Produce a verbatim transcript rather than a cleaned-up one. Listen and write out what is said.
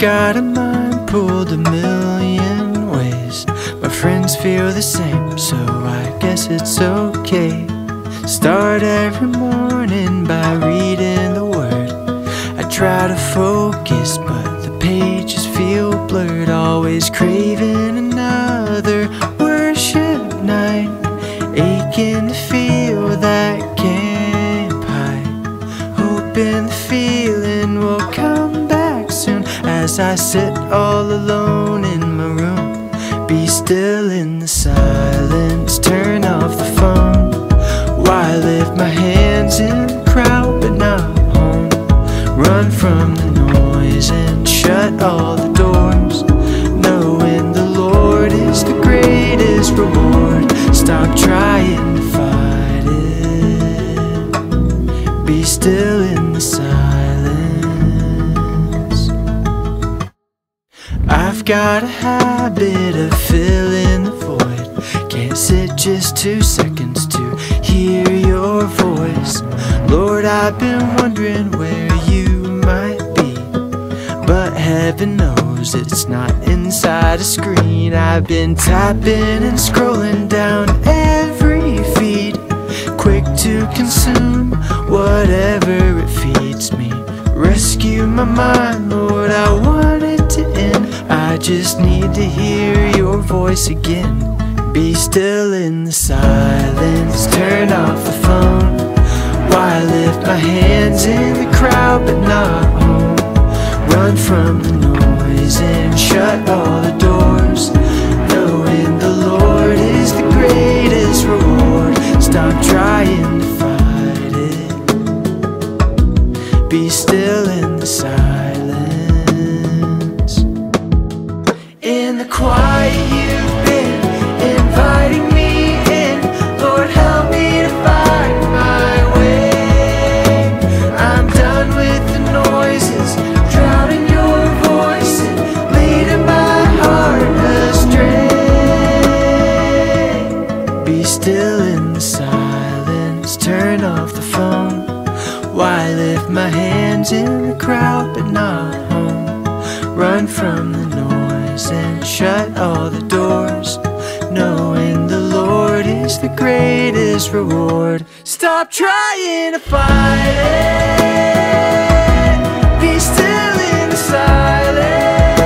got a mind pulled a million ways. My friends feel the same, so I guess it's okay. Start every morning by reading the Word. I try to focus, but the pages feel blurred. Always craving another worship night, aching to feel that camp high, hoping the feeling will come back soon. As I sit all alone in my room, be still in the silence, turn off the phone. Why lift my hands in the crowd but not home? Run from the noise and shut all the doors, knowing the Lord is the greatest reward. Stop trying to fight it, be still in the silence. I've got a habit of filling the void. Can't sit just two seconds to hear your voice. Lord, I've been wondering where you might be, but heaven knows it's not inside a screen. I've been tapping and scrolling down every feed, quick to consume whatever it feeds me. Rescue my mind, Lord, I want it to end. I just need to hear your voice again. Be still in the silence, turn off the phone. Why lift my hands in the crowd but not home? Run from the noise and shut all the doors, knowing the Lord is the greatest reward. Stop trying to fight it, be still in the silence. In the quiet you've been inviting me in, Lord, help me to find my way. I'm done with the noises, drowning your voice and leading my heart astray. Be still in the silence, turn off the phone. Why lift my hands in the crowd but not home? Run from the noise and shut all the doors, knowing the Lord is the greatest reward. Stop trying to fight it, be still in the silence.